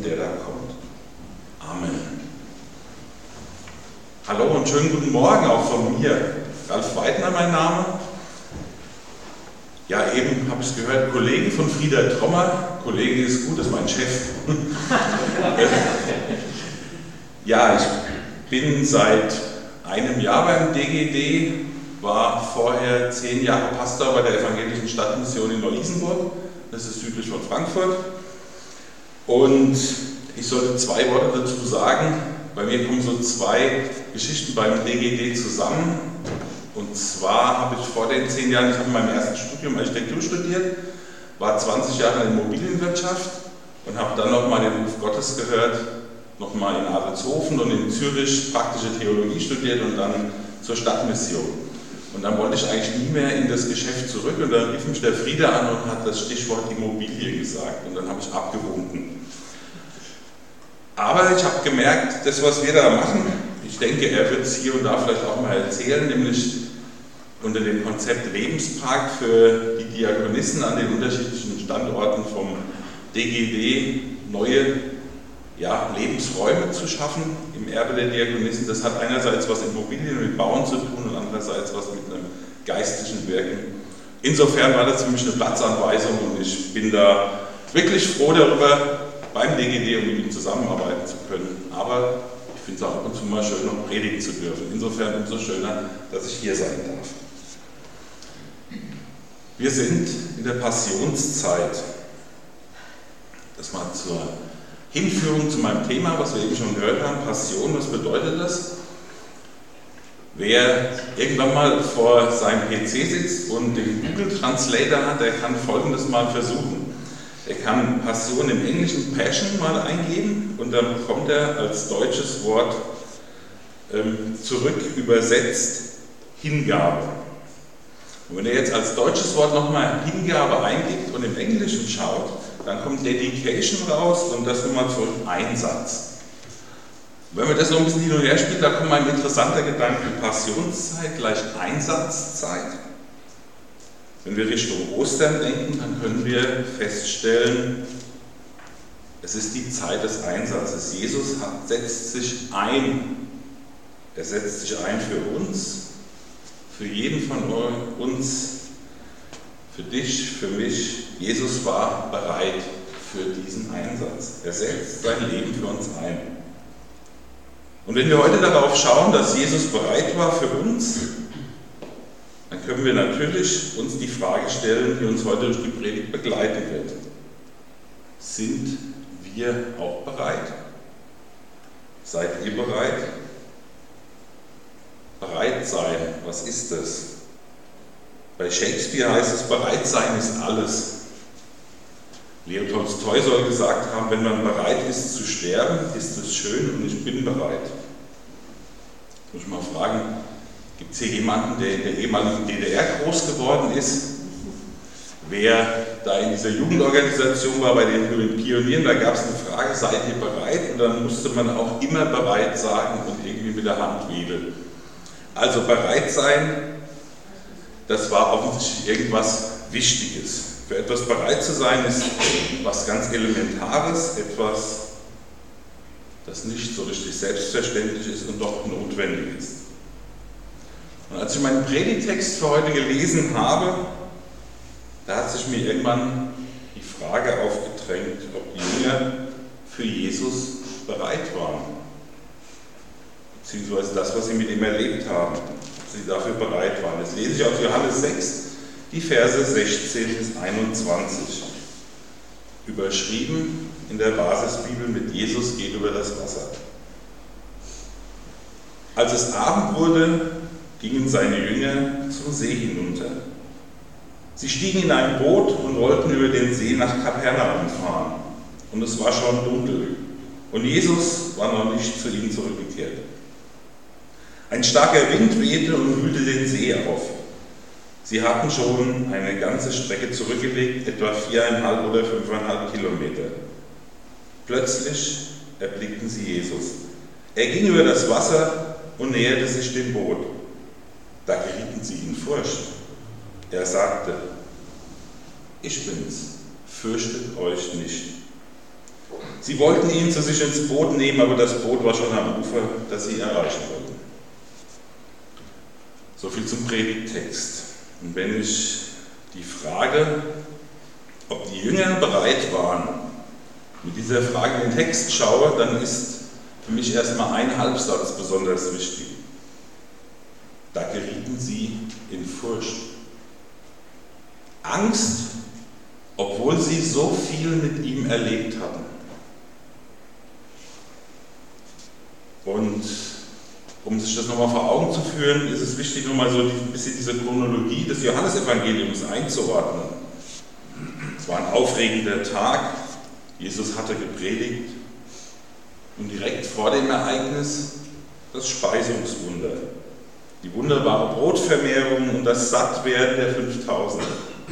der da kommt. Amen. Hallo und schönen guten Morgen auch von mir. Ralf Weidner mein Name. Ja, eben habe ich es gehört, Kollege von Frieder Trommer. Kollege ist gut, das ist mein Chef. Ja, ich bin seit einem Jahr beim DGD, war vorher 10 Jahre Pastor bei der Evangelischen Stadtmission in Neu-Isenburg, das ist südlich von Frankfurt. Und ich sollte 2 Worte dazu sagen. Bei mir kommen so 2 Geschichten beim DGD zusammen. Und zwar habe ich vor den 10 Jahren, ich habe in meinem ersten Studium Architektur studiert, war 20 Jahre in der Immobilienwirtschaft und habe dann nochmal den Ruf Gottes gehört, nochmal in Adelshofen und in Zürich praktische Theologie studiert und dann zur Stadtmission. Und dann wollte ich eigentlich nie mehr in das Geschäft zurück und dann rief mich der Frieder an und hat das Stichwort Immobilie gesagt und dann habe ich abgewunken. Aber ich habe gemerkt, das, was wir da machen, ich denke, er wird es hier und da vielleicht auch mal erzählen, nämlich unter dem Konzept Lebenspark für die Diakonissen an den unterschiedlichen Standorten vom DGD neue Lebensräume zu schaffen im Erbe der Diakonissen. Das hat einerseits was mit Immobilien, mit Bauen zu tun und andererseits was mit einem geistlichen Wirken. Insofern war das für mich eine Platzanweisung und ich bin da wirklich froh darüber, beim DGD und mit ihm zusammenarbeiten zu können. Aber ich finde es auch ab und zu mal schön, noch predigen zu dürfen. Insofern umso schöner, dass ich hier sein darf. Wir sind in der Passionszeit. Das mal zur Hinführung zu meinem Thema, was wir eben schon gehört haben. Passion, was bedeutet das? Wer irgendwann mal vor seinem PC sitzt und den Google Translator hat, der kann Folgendes mal versuchen. Er kann Passion im Englischen Passion mal eingeben und dann bekommt er als deutsches Wort zurück übersetzt Hingabe. Und wenn er jetzt als deutsches Wort nochmal Hingabe eingibt und im Englischen schaut, dann kommt Dedication raus und das nochmal zurück Einsatz. Wenn man das so ein bisschen hin und her spielt, da kommt ein interessanter Gedanke, Passionszeit gleich Einsatzzeit. Wenn wir Richtung Ostern denken, dann können wir feststellen, es ist die Zeit des Einsatzes. Jesus setzt sich ein. Er setzt sich ein für uns, für jeden von uns, für dich, für mich. Jesus war bereit für diesen Einsatz. Er setzt sein Leben für uns ein. Und wenn wir heute darauf schauen, dass Jesus bereit war für uns, dann können wir natürlich uns die Frage stellen, die uns heute durch die Predigt begleiten wird. Sind wir auch bereit? Seid ihr bereit? Bereit sein, was ist das? Bei Shakespeare heißt es, bereit sein ist alles. Leo Tolstoi soll gesagt haben, wenn man bereit ist zu sterben, ist es schön und ich bin bereit. Ich muss mal fragen, gibt es hier jemanden, der in der ehemaligen DDR groß geworden ist? Wer da in dieser Jugendorganisation war, bei den Pionieren, da gab es eine Frage, seid ihr bereit? Und dann musste man auch immer bereit sagen und irgendwie mit der Hand wedeln. Also bereit sein, das war offensichtlich irgendwas Wichtiges. Für etwas bereit zu sein, ist was ganz Elementares, etwas, das nicht so richtig selbstverständlich ist und doch notwendig ist. Und als ich meinen Predigtext für heute gelesen habe, da hat sich mir irgendwann die Frage aufgedrängt, ob die Jünger für Jesus bereit waren. Beziehungsweise das, was sie mit ihm erlebt haben, ob sie dafür bereit waren. Das lese ich aus Johannes 6, die Verse 16 bis 21. Überschrieben in der Basisbibel mit Jesus geht über das Wasser. Als es Abend wurde, gingen seine Jünger zum See hinunter. Sie stiegen in ein Boot und wollten über den See nach Kapernaum fahren. Und es war schon dunkel. Und Jesus war noch nicht zu ihnen zurückgekehrt. Ein starker Wind wehte und wühlte den See auf. Sie hatten schon eine ganze Strecke zurückgelegt, etwa 4,5 oder 5,5 Kilometer. Plötzlich erblickten sie Jesus. Er ging über das Wasser und näherte sich dem Boot. Da gerieten sie in Furcht. Er sagte, ich bin's, fürchtet euch nicht. Sie wollten ihn zu sich ins Boot nehmen, aber das Boot war schon am Ufer, das sie erreichen wollten. So viel zum Predigttext. Und wenn ich die Frage, ob die Jünger bereit waren, mit dieser Frage in den Text schaue, dann ist für mich erstmal ein Halbsatz besonders wichtig. Da gerieten sie in Furcht. Angst, obwohl sie so viel mit ihm erlebt hatten. Und um sich das nochmal vor Augen zu führen, ist es wichtig, nochmal so ein bisschen diese Chronologie des Johannesevangeliums einzuordnen. Es war ein aufregender Tag, Jesus hatte gepredigt und direkt vor dem Ereignis das Speisungswunder. Die wunderbare Brotvermehrung und das Sattwerden der 5000.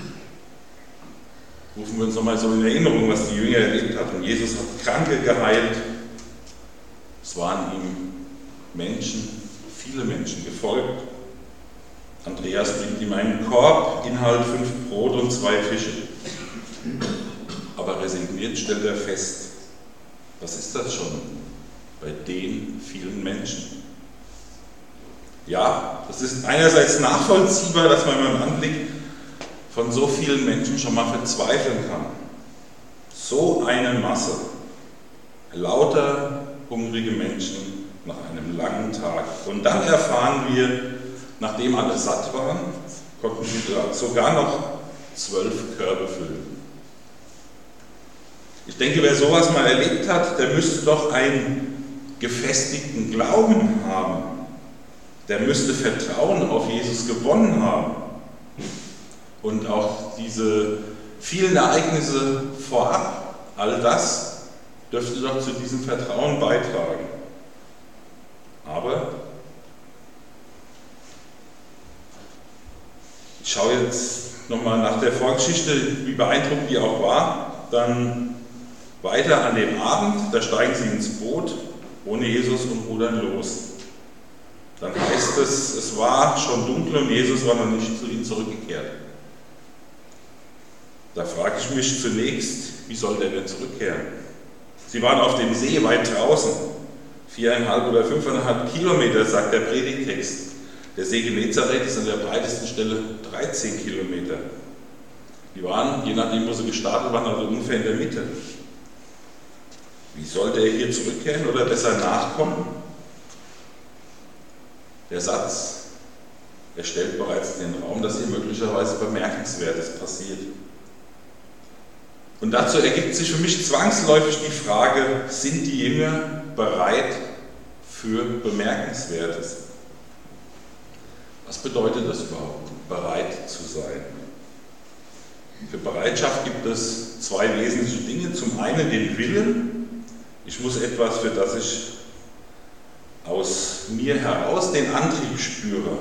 Rufen wir uns nochmal so in Erinnerung, was die Jünger erlebt hatten. Jesus hat Kranke geheilt. Es waren ihm Menschen, viele Menschen gefolgt. Andreas bringt ihm einen Korb, Inhalt 5 Brot und 2 Fische. Aber resigniert stellt er fest, was ist das schon bei den vielen Menschen? Ja, das ist einerseits nachvollziehbar, dass man beim Anblick von so vielen Menschen schon mal verzweifeln kann. So eine Masse, lauter hungrige Menschen nach einem langen Tag. Und dann erfahren wir, nachdem alle satt waren, konnten sie sogar noch 12 Körbe füllen. Ich denke, wer sowas mal erlebt hat, der müsste doch einen gefestigten Glauben haben. Der müsste Vertrauen auf Jesus gewonnen haben. Und auch diese vielen Ereignisse vorab, all das dürfte doch zu diesem Vertrauen beitragen. Aber ich schaue jetzt nochmal nach der Vorgeschichte, wie beeindruckend die auch war, dann weiter an dem Abend, da steigen sie ins Boot ohne Jesus und rudern los. Dann heißt es, es war schon dunkel und Jesus war noch nicht zu ihnen zurückgekehrt. Da frage ich mich zunächst, wie soll der denn zurückkehren? Sie waren auf dem See weit draußen, 4,5 oder 5,5 Kilometer, sagt der Predigttext. Der See Genezareth ist an der breitesten Stelle 13 Kilometer. Die waren, je nachdem wo sie gestartet waren, also ungefähr in der Mitte. Wie sollte er hier zurückkehren oder besser nachkommen? Der Satz, er stellt bereits in den Raum, dass hier möglicherweise Bemerkenswertes passiert. Und dazu ergibt sich für mich zwangsläufig die Frage, sind die Jünger bereit für Bemerkenswertes? Was bedeutet das überhaupt, bereit zu sein? Für Bereitschaft gibt es 2 wesentliche Dinge. Zum einen den Willen. Ich muss etwas, für das ich aus mir heraus den Antrieb spüre.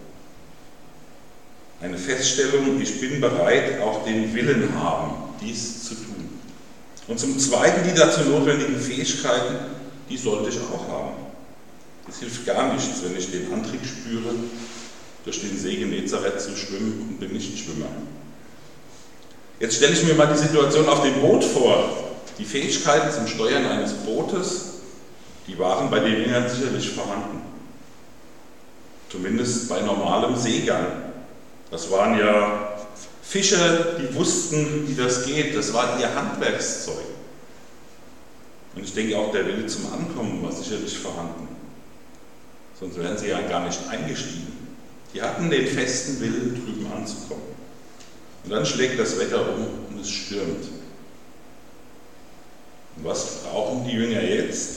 Eine Feststellung, ich bin bereit, auch den Willen haben, dies zu tun. Und zum Zweiten die dazu notwendigen Fähigkeiten, die sollte ich auch haben. Es hilft gar nichts, wenn ich den Antrieb spüre, durch den See Genezareth zu schwimmen und bin nicht Schwimmer. Jetzt stelle ich mir mal die Situation auf dem Boot vor. Die Fähigkeiten zum Steuern eines Bootes, die waren bei den Jüngern sicherlich vorhanden. Zumindest bei normalem Seegang. Das waren ja Fischer, die wussten, wie das geht. Das war ihr Handwerkszeug. Und ich denke auch, der Wille zum Ankommen war sicherlich vorhanden. Sonst wären sie ja gar nicht eingestiegen. Die hatten den festen Willen, drüben anzukommen. Und dann schlägt das Wetter um und es stürmt. Und was brauchen die Jünger jetzt?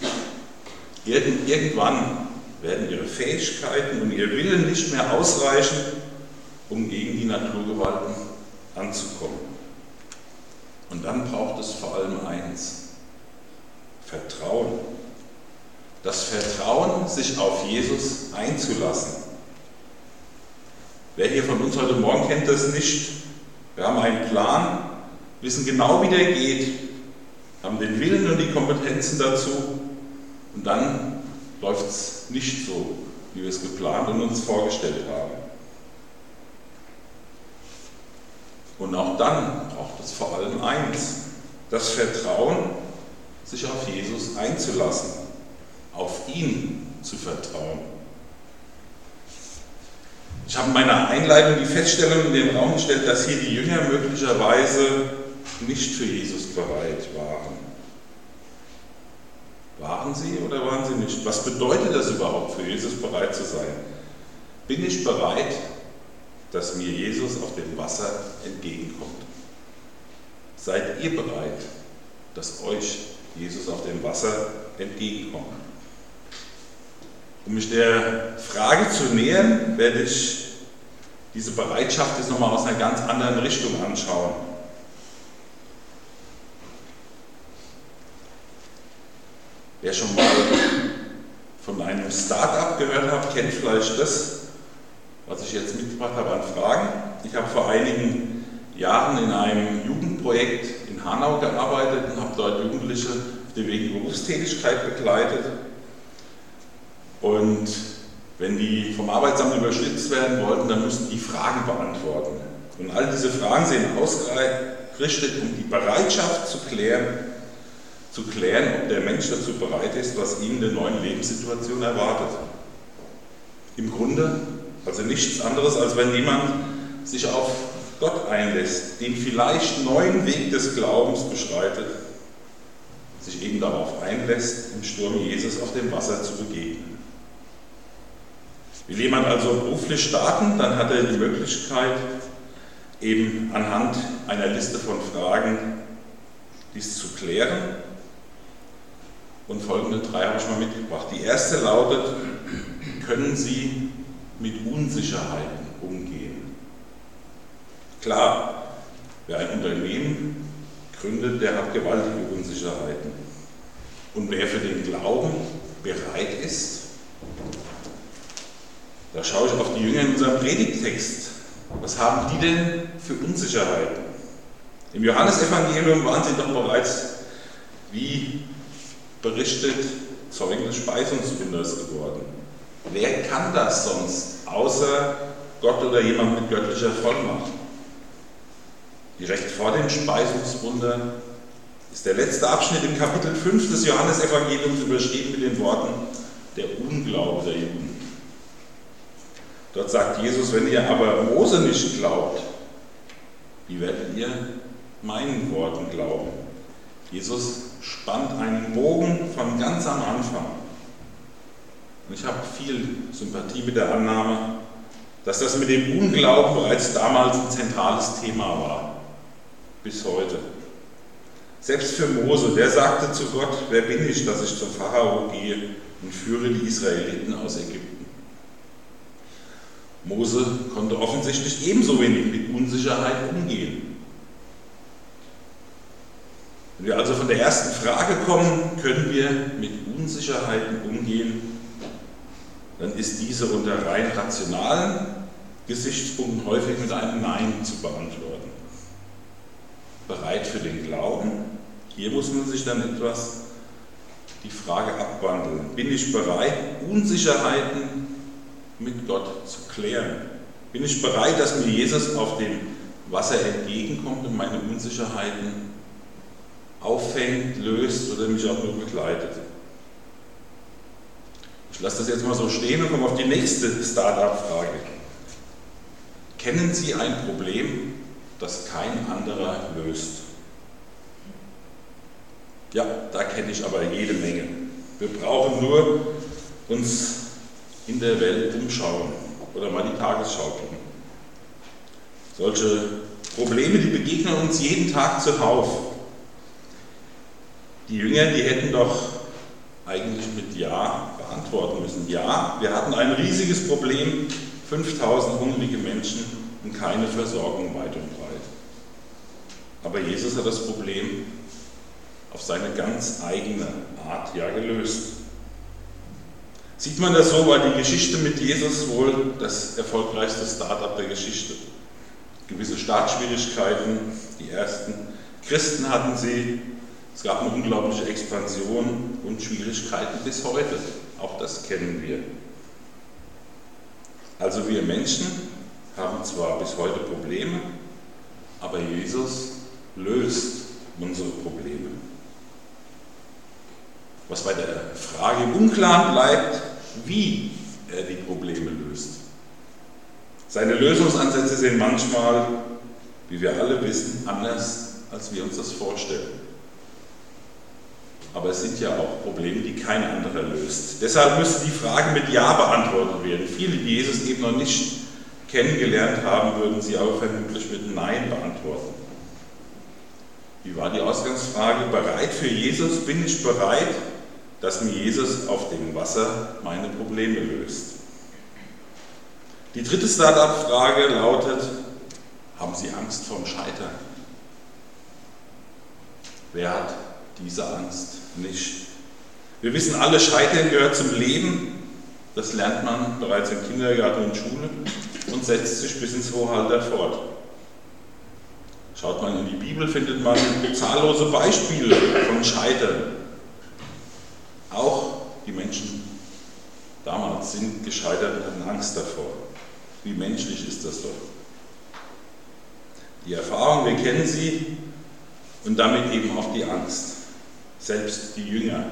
Irgendwann werden ihre Fähigkeiten und ihr Willen nicht mehr ausreichen, um gegen die Naturgewalten anzukommen. Und dann braucht es vor allem eins: Vertrauen. Das Vertrauen, sich auf Jesus einzulassen. Wer hier von uns heute Morgen kennt das nicht. Wir haben einen Plan, wissen genau, wie der geht, haben den Willen und die Kompetenzen dazu und dann läuft es nicht so, wie wir es geplant und uns vorgestellt haben. Und auch dann braucht es vor allem eins: das Vertrauen, sich auf Jesus einzulassen, auf ihn zu vertrauen. Ich habe in meiner Einleitung die Feststellung in den Raum gestellt, dass hier die Jünger möglicherweise nicht für Jesus bereit waren. Waren sie oder waren sie nicht? Was bedeutet das überhaupt, für Jesus bereit zu sein? Bin ich bereit, dass mir Jesus auf dem Wasser entgegenkommt? Seid ihr bereit, dass euch Jesus auf dem Wasser entgegenkommt? Um mich der Frage zu nähern, werde ich diese Bereitschaft jetzt nochmal aus einer ganz anderen Richtung anschauen. Wer schon mal von einem Start-up gehört hat, kennt vielleicht das, was ich jetzt mitgebracht habe an Fragen. Ich habe vor einigen Jahren in einem Jugendprojekt in Hanau gearbeitet und habe dort Jugendliche auf dem Weg in Berufstätigkeit begleitet. Und wenn die vom Arbeitsamt überschlitzt werden wollten, dann mussten die Fragen beantworten. Und all diese Fragen sind ausgerichtet, um die Bereitschaft zu klären, ob der Mensch dazu bereit ist, was ihn in der neuen Lebenssituation erwartet. Im Grunde also nichts anderes, als wenn jemand sich auf Gott einlässt, den vielleicht neuen Weg des Glaubens beschreitet, sich eben darauf einlässt, im Sturm Jesus auf dem Wasser zu begegnen. Will jemand also beruflich starten, dann hat er die Möglichkeit, eben anhand einer Liste von Fragen dies zu klären. Und folgende 3 habe ich mal mitgebracht. Die erste lautet: Können Sie mit Unsicherheiten umgehen? Klar, wer ein Unternehmen gründet, der hat gewaltige Unsicherheiten. Und wer für den Glauben bereit ist, da schaue ich auf die Jünger in unserem Predigttext. Was haben die denn für Unsicherheiten? Im Johannesevangelium waren sie doch bereits, wie berichtet, Zeugen des Speisungswunders geworden. Wer kann das sonst, außer Gott oder jemand mit göttlicher Vollmacht? Direkt vor dem Speisungswunder ist der letzte Abschnitt im Kapitel 5 des Johannesevangeliums überschrieben mit den Worten: der Unglaube der Juden. Dort sagt Jesus: Wenn ihr aber Mose nicht glaubt, wie werdet ihr meinen Worten glauben? Jesus spannt einen Bogen von ganz am Anfang. Und ich habe viel Sympathie mit der Annahme, dass das mit dem Unglauben bereits damals ein zentrales Thema war. Bis heute. Selbst für Mose, der sagte zu Gott: Wer bin ich, dass ich zum Pharao gehe und führe die Israeliten aus Ägypten? Mose konnte offensichtlich ebenso wenig mit Unsicherheit umgehen. Wenn wir also von der ersten Frage kommen, können wir mit Unsicherheiten umgehen, dann ist diese unter rein rationalen Gesichtspunkten häufig mit einem Nein zu beantworten. Bereit für den Glauben? Hier muss man sich dann etwas die Frage abwandeln. Bin ich bereit, Unsicherheiten mit Gott zu klären? Bin ich bereit, dass mir Jesus auf dem Wasser entgegenkommt und meine Unsicherheiten auffängt, löst oder mich auch nur begleitet? Ich lasse das jetzt mal so stehen und komme auf die nächste Start-up-Frage. Kennen Sie ein Problem, das kein anderer löst? Ja, da kenne ich aber jede Menge. Wir brauchen nur uns in der Welt umschauen oder mal die Tagesschau gucken. Solche Probleme, die begegnen uns jeden Tag zuhauf. Die Jünger, die hätten doch eigentlich mit Ja beantworten müssen. Ja, wir hatten ein riesiges Problem, 5000 hungrige Menschen und keine Versorgung weit und breit. Aber Jesus hat das Problem auf seine ganz eigene Art ja gelöst. Sieht man das so, war die Geschichte mit Jesus wohl das erfolgreichste Start-up der Geschichte. Gewisse Startschwierigkeiten, die ersten Christen hatten sie. Es gab eine unglaubliche Expansion und Schwierigkeiten bis heute. Auch das kennen wir. Also wir Menschen haben zwar bis heute Probleme, aber Jesus löst unsere Probleme. was bei der Frage im Unklaren bleibt, wie er die Probleme löst. Seine Lösungsansätze sind manchmal, wie wir alle wissen, anders, als wir uns das vorstellen. Aber es sind ja auch Probleme, die kein anderer löst. Deshalb müsste die Frage mit Ja beantwortet werden. Viele, die Jesus eben noch nicht kennengelernt haben, würden sie aber vermutlich mit Nein beantworten. Wie war die Ausgangsfrage? Bereit für Jesus? Bin ich bereit, dass mir Jesus auf dem Wasser meine Probleme löst? Die dritte Start-up-Frage lautet: Haben Sie Angst vorm Scheitern? Wer hat diese Angst nicht? Wir wissen alle, Scheitern gehört zum Leben. Das lernt man bereits im Kindergarten und Schule und setzt sich bis ins hohe Alter fort. Schaut man in die Bibel, findet man zahllose Beispiele von Scheitern. Auch die Menschen damals sind gescheitert und hatten Angst davor. Wie menschlich ist das doch? Die Erfahrung, wir kennen sie, und damit eben auch die Angst. Selbst die Jünger.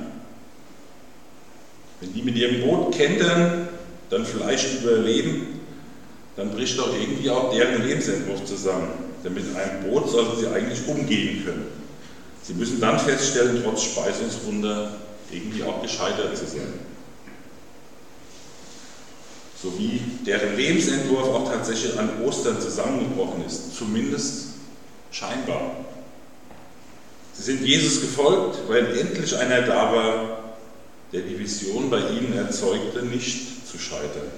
Wenn die mit ihrem Boot kentern, dann vielleicht überleben, dann bricht doch irgendwie auch deren Lebensentwurf zusammen. Denn mit einem Boot sollten sie eigentlich umgehen können. Sie müssen dann feststellen, trotz Speisungswunder irgendwie auch gescheitert zu sein. So wie deren Lebensentwurf auch tatsächlich an Ostern zusammengebrochen ist, zumindest scheinbar. Sie sind Jesus gefolgt, weil endlich einer da war, der die Vision bei ihnen erzeugte, nicht zu scheitern.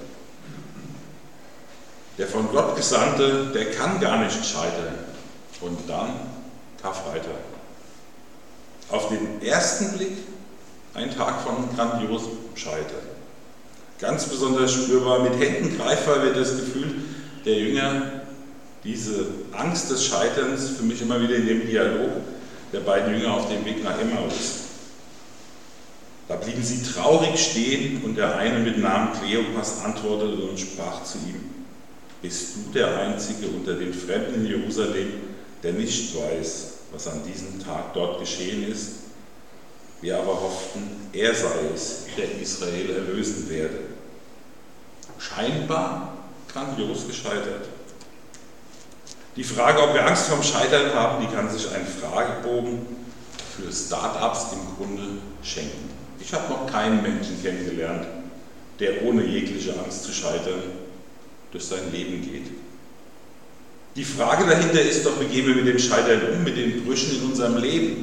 Der von Gott Gesandte, der kann gar nicht scheitern. Und dann Karfreitag. Auf den ersten Blick ein Tag von grandiosem Scheitern. Ganz besonders spürbar, mit Händen greifbar wird das Gefühl der Jünger, diese Angst des Scheiterns, für mich immer wieder in dem Dialog der beiden Jünger auf dem Weg nach Emmaus. Da blieben sie traurig stehen und der eine mit Namen Kleopas antwortete und sprach zu ihm: Bist du der Einzige unter den Fremden in Jerusalem, der nicht weiß, was an diesem Tag dort geschehen ist? Wir aber hofften, er sei es, der Israel erlösen werde. Scheinbar grandios gescheitert. Die Frage, ob wir Angst vorm Scheitern haben, die kann sich ein Fragebogen für Start-ups im Grunde schenken. Ich habe noch keinen Menschen kennengelernt, der ohne jegliche Angst zu scheitern durch sein Leben geht. Die Frage dahinter ist doch, wie gehen wir mit dem Scheitern um, mit den Brüchen in unserem Leben?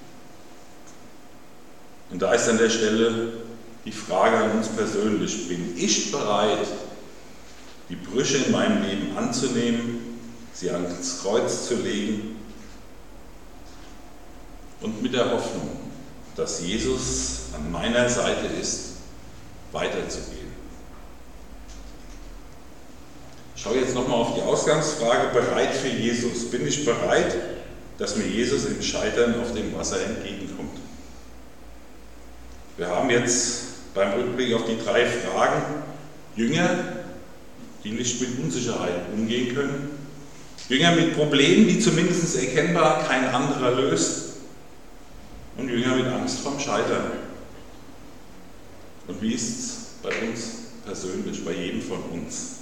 Und da ist an der Stelle die Frage an uns persönlich: Bin ich bereit, die Brüche in meinem Leben anzunehmen, sie ans Kreuz zu legen und mit der Hoffnung, dass Jesus an meiner Seite ist, weiterzugehen? Ich schaue jetzt nochmal auf die Ausgangsfrage: Bereit für Jesus? Bin ich bereit, dass mir Jesus im Scheitern auf dem Wasser entgegenkommt? Wir haben jetzt beim Rückblick auf die 3 Fragen Jünger, die nicht mit Unsicherheiten umgehen können, Jünger mit Problemen, die zumindest erkennbar kein anderer löst, und Jünger mit Angst vorm Scheitern. Und wie ist es bei uns persönlich, bei jedem von uns?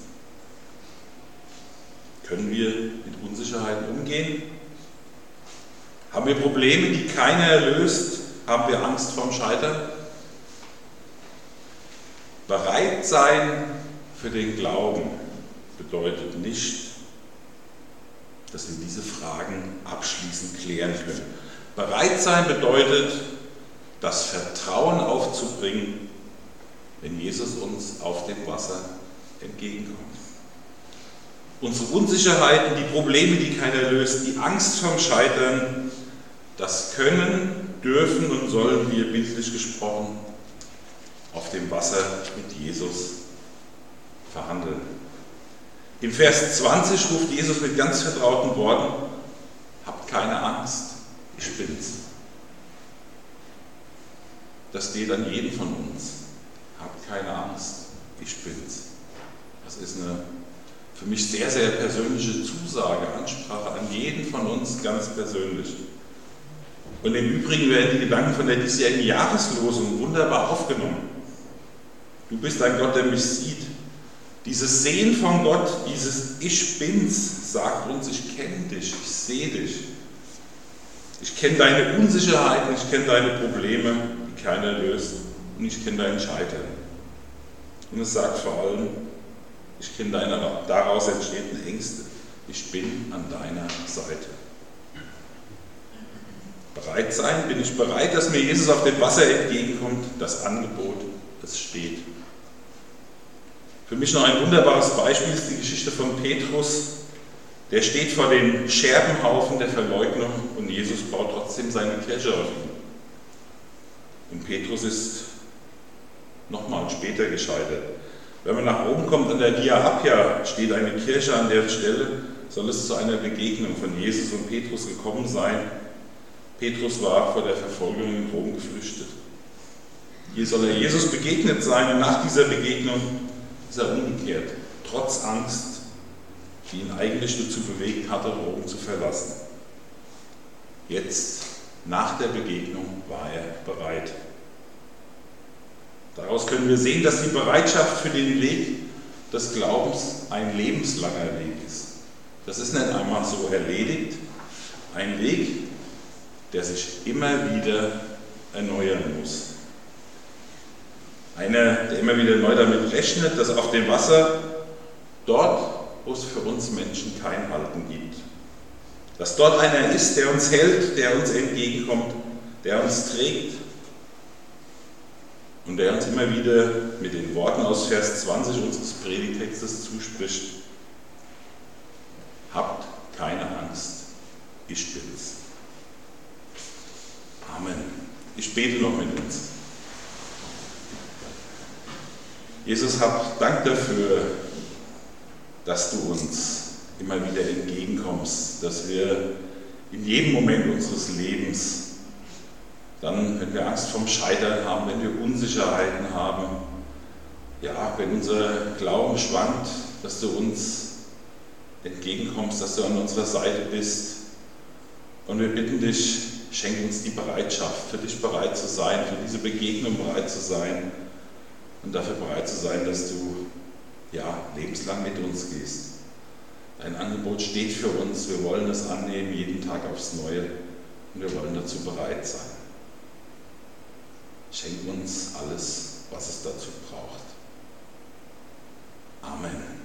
Können wir mit Unsicherheiten umgehen? Haben wir Probleme, die keiner löst? Haben wir Angst vorm Scheitern? Bereit sein für den Glauben bedeutet nicht, dass wir diese Fragen abschließend klären können. Bereit sein bedeutet, das Vertrauen aufzubringen, wenn Jesus uns auf dem Wasser entgegenkommt. Unsere Unsicherheiten, die Probleme, die keiner löst, die Angst vorm Scheitern, das können, dürfen und sollen wir bildlich gesprochen auf dem Wasser mit Jesus verhandeln. Im Vers 20 ruft Jesus mit ganz vertrauten Worten: Habt keine Angst, ich bin's. Das geht an jeden von uns. Habt keine Angst, ich bin's. Das ist eine für mich sehr, sehr persönliche Zusage, Ansprache an jeden von uns ganz persönlich. Und im Übrigen werden die Gedanken von der diesjährigen Jahreslosung wunderbar aufgenommen. Du bist ein Gott, der mich sieht. Dieses Sehen von Gott, dieses Ich Bin's, sagt uns, ich kenne dich, ich sehe dich. Ich kenne deine Unsicherheiten, ich kenne deine Probleme, die keiner löst. Und ich kenne dein Scheitern. Und es sagt vor allem, ich kenne deine daraus entstehenden Ängste. Ich bin an deiner Seite. Bereit sein, bin ich bereit, dass mir Jesus auf dem Wasser entgegenkommt? Das Angebot, es steht. Für mich noch ein wunderbares Beispiel ist die Geschichte von Petrus. Der steht vor dem Scherbenhaufen der Verleugnung und Jesus baut trotzdem seine Kirche auf ihn. Und Petrus ist nochmal später gescheitert. Wenn man nach oben kommt, an der Via Appia steht eine Kirche an der Stelle, soll es zu einer Begegnung von Jesus und Petrus gekommen sein. Petrus war vor der Verfolgung in Rom geflüchtet. Hier soll er Jesus begegnet sein und nach dieser Begegnung ist er umgekehrt, trotz Angst, die ihn eigentlich dazu bewegt hatte, Rom zu verlassen. Jetzt, nach der Begegnung, war er bereit. Daraus können wir sehen, dass die Bereitschaft für den Weg des Glaubens ein lebenslanger Weg ist. Das ist nicht einmal so erledigt, ein Weg, der sich immer wieder erneuern muss. Einer, der immer wieder neu damit rechnet, dass auf dem Wasser, dort, wo es für uns Menschen kein Halten gibt, dass dort einer ist, der uns hält, der uns entgegenkommt, der uns trägt und der uns immer wieder mit den Worten aus Vers 20 unseres Predigtextes zuspricht: Habt keine Angst, ich bin's. Amen. Ich bete noch mit uns. Jesus, hab Dank dafür, dass du uns immer wieder entgegenkommst, dass wir in jedem Moment unseres Lebens, dann, wenn wir Angst vom Scheitern haben, wenn wir Unsicherheiten haben, ja, wenn unser Glauben schwankt, dass du uns entgegenkommst, dass du an unserer Seite bist. Und wir bitten dich, schenk uns die Bereitschaft, für dich bereit zu sein, für diese Begegnung bereit zu sein und dafür bereit zu sein, dass du lebenslang mit uns gehst. Dein Angebot steht für uns, wir wollen es annehmen, jeden Tag aufs Neue, und wir wollen dazu bereit sein. Schenk uns alles, was es dazu braucht. Amen.